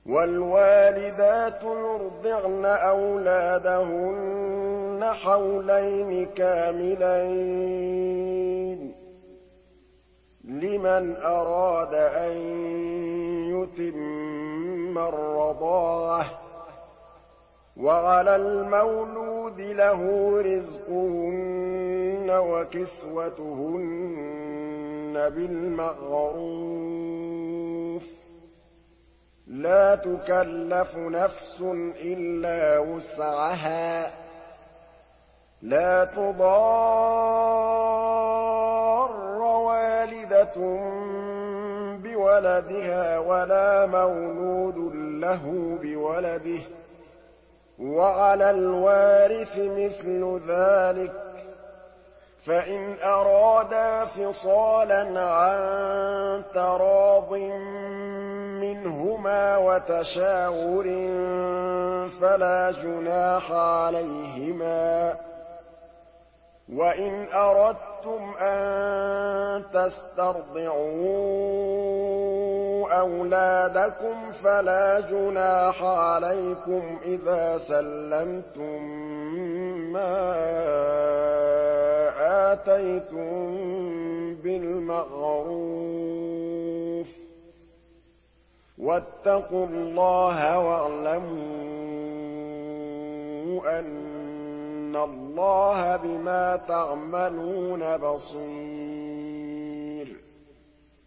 وَالْوَالِدَاتُ يُرْضِعْنَ أَوْلَادَهُنَّ حَوْلَيْنِ كَامِلَيْنِ ۖ لِمَنْ أَرَادَ أَن يُتِمَّ الرَّضَاعَةَ ۚ وَعَلَى الْمَوْلُودِ لَهُ رِزْقُهُنَّ وَكِسْوَتُهُنَّ بِالْمَعْرُوفِ ۚ لَا تُكَلَّفُ نَفْسٌ إِلَّا وُسْعَهَا ۚ لَا تُضَارَّ وَالِدَةٌ بِوَلَدِهَا وَلَا مَوْلُودٌ لَّهُ بِوَلَدِهِ ۚ وَعَلَى الْوَارِثِ مِثْلُ ذَٰلِكَ ۗ فَإِنْ أَرَادَا فِصَالًا عَن تَرَاضٍ مِّنْهُمَا وَتَشَاوُرٍ فَلَا جُنَاحَ عَلَيْهِمَا ۗ وَإِنْ أَرَدتُّمْ أَن تَسْتَرْضِعُوا أَوْلَادَكُمْ فَلَا جُنَاحَ عَلَيْكُمْ إِذَا سَلَّمْتُم مَّا آتَيْتُم بِالْمَعْرُوفِ ۗ وَاتَّقُوا اللَّهَ وَاعْلَمُوا أَنَّ اللَّهَ بِمَا تَعْمَلُونَ بَصِيرٌ